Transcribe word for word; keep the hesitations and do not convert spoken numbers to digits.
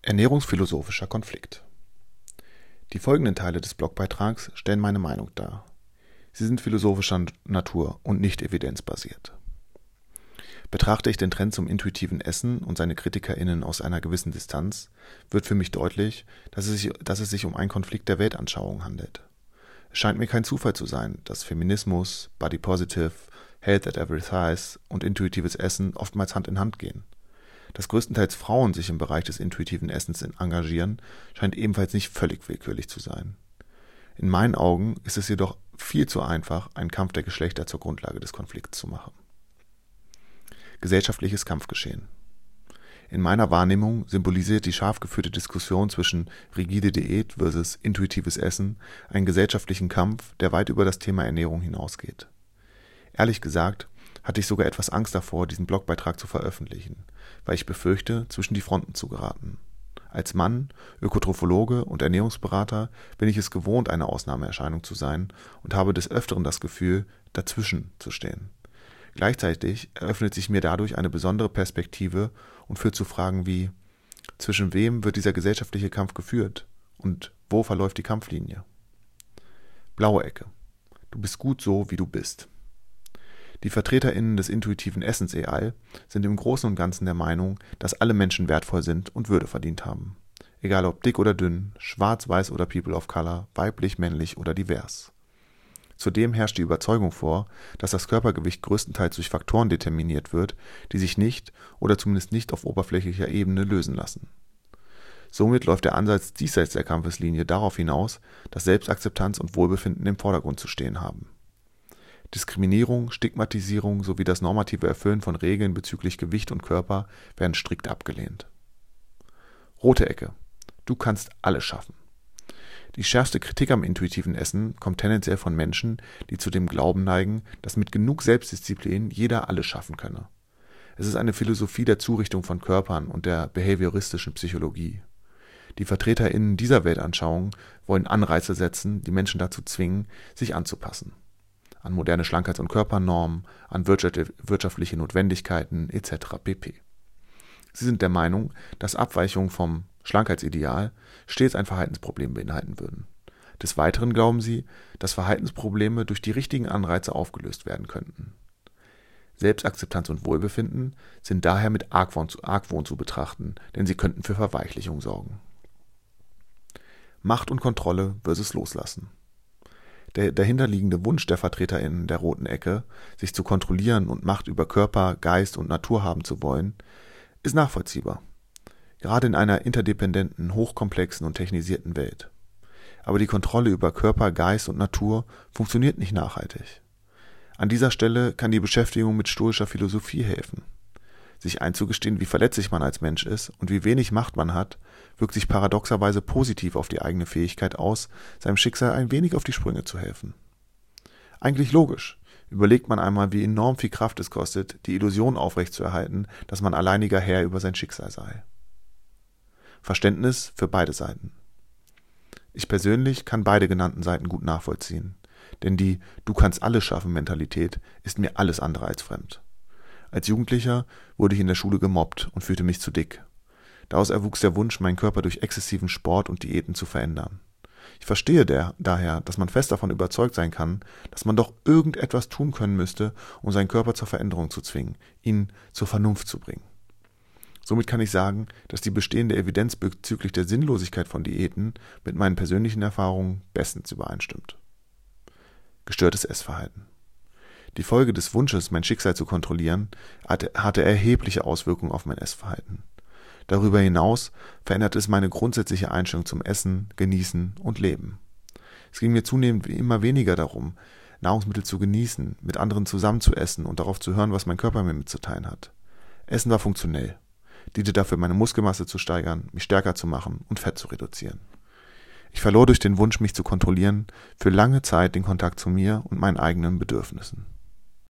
Ernährungsphilosophischer Konflikt. Die folgenden Teile des Blogbeitrags stellen meine Meinung dar. Sie sind philosophischer Natur und nicht evidenzbasiert. Betrachte ich den Trend zum intuitiven Essen und seine KritikerInnen aus einer gewissen Distanz, wird für mich deutlich, dass es sich, dass es sich um einen Konflikt der Weltanschauung handelt. Es scheint mir kein Zufall zu sein, dass Feminismus, Body Positive, Health at Every Size und intuitives Essen oftmals Hand in Hand gehen. Dass größtenteils Frauen sich im Bereich des intuitiven Essens engagieren, scheint ebenfalls nicht völlig willkürlich zu sein. In meinen Augen ist es jedoch viel zu einfach, einen Kampf der Geschlechter zur Grundlage des Konflikts zu machen. Gesellschaftliches Kampfgeschehen. In meiner Wahrnehmung symbolisiert die scharf geführte Diskussion zwischen rigide Diät versus intuitives Essen einen gesellschaftlichen Kampf, der weit über das Thema Ernährung hinausgeht. Ehrlich gesagt hatte ich sogar etwas Angst davor, diesen Blogbeitrag zu veröffentlichen, weil ich befürchte, zwischen die Fronten zu geraten. Als Mann, Ökotrophologe und Ernährungsberater bin ich es gewohnt, eine Ausnahmeerscheinung zu sein und habe des Öfteren das Gefühl, dazwischen zu stehen. Gleichzeitig eröffnet sich mir dadurch eine besondere Perspektive und führt zu Fragen wie: Zwischen wem wird dieser gesellschaftliche Kampf geführt und wo verläuft die Kampflinie? Blaue Ecke. Du bist gut so, wie du bist. Die VertreterInnen des intuitiven Essens et al. Sind im Großen und Ganzen der Meinung, dass alle Menschen wertvoll sind und Würde verdient haben. Egal ob dick oder dünn, schwarz, weiß oder people of color, weiblich, männlich oder divers. Zudem herrscht die Überzeugung vor, dass das Körpergewicht größtenteils durch Faktoren determiniert wird, die sich nicht oder zumindest nicht auf oberflächlicher Ebene lösen lassen. Somit läuft der Ansatz diesseits der Kampfeslinie darauf hinaus, dass Selbstakzeptanz und Wohlbefinden im Vordergrund zu stehen haben. Diskriminierung, Stigmatisierung sowie das normative Erfüllen von Regeln bezüglich Gewicht und Körper werden strikt abgelehnt. Rote Ecke. Du kannst alles schaffen. Die schärfste Kritik am intuitiven Essen kommt tendenziell von Menschen, die zu dem Glauben neigen, dass mit genug Selbstdisziplin jeder alles schaffen könne. Es ist eine Philosophie der Zurichtung von Körpern und der behavioristischen Psychologie. Die VertreterInnen dieser Weltanschauung wollen Anreize setzen, die Menschen dazu zwingen, sich anzupassen. An moderne Schlankheits- und Körpernormen, an wirtschaftliche Notwendigkeiten et cetera pp. Sie sind der Meinung, dass Abweichungen vom Schlankheitsideal stets ein Verhaltensproblem beinhalten würden. Des Weiteren glauben sie, dass Verhaltensprobleme durch die richtigen Anreize aufgelöst werden könnten. Selbstakzeptanz und Wohlbefinden sind daher mit Argwohn zu, Argwohn zu betrachten, denn sie könnten für Verweichlichung sorgen. Macht und Kontrolle versus Loslassen. Der dahinterliegende Wunsch der VertreterInnen der roten Ecke, sich zu kontrollieren und Macht über Körper, Geist und Natur haben zu wollen, ist nachvollziehbar. Gerade in einer interdependenten, hochkomplexen und technisierten Welt. Aber die Kontrolle über Körper, Geist und Natur funktioniert nicht nachhaltig. An dieser Stelle kann die Beschäftigung mit stoischer Philosophie helfen. Sich einzugestehen, wie verletzlich man als Mensch ist und wie wenig Macht man hat, wirkt sich paradoxerweise positiv auf die eigene Fähigkeit aus, seinem Schicksal ein wenig auf die Sprünge zu helfen. Eigentlich logisch. Überlegt man einmal, wie enorm viel Kraft es kostet, die Illusion aufrechtzuerhalten, dass man alleiniger Herr über sein Schicksal sei. Verständnis für beide Seiten. Ich persönlich kann beide genannten Seiten gut nachvollziehen, denn die Du kannst alles schaffen Mentalität ist mir alles andere als fremd. Als Jugendlicher wurde ich in der Schule gemobbt und fühlte mich zu dick. Daraus erwuchs der Wunsch, meinen Körper durch exzessiven Sport und Diäten zu verändern. Ich verstehe der, daher, dass man fest davon überzeugt sein kann, dass man doch irgendetwas tun können müsste, um seinen Körper zur Veränderung zu zwingen, ihn zur Vernunft zu bringen. Somit kann ich sagen, dass die bestehende Evidenz bezüglich der Sinnlosigkeit von Diäten mit meinen persönlichen Erfahrungen bestens übereinstimmt. Gestörtes Essverhalten. Die Folge des Wunsches, mein Schicksal zu kontrollieren, hatte erhebliche Auswirkungen auf mein Essverhalten. Darüber hinaus veränderte es meine grundsätzliche Einstellung zum Essen, Genießen und Leben. Es ging mir zunehmend immer weniger darum, Nahrungsmittel zu genießen, mit anderen zusammen zu essen und darauf zu hören, was mein Körper mir mitzuteilen hat. Essen war funktionell, diente dafür, meine Muskelmasse zu steigern, mich stärker zu machen und Fett zu reduzieren. Ich verlor durch den Wunsch, mich zu kontrollieren, für lange Zeit den Kontakt zu mir und meinen eigenen Bedürfnissen.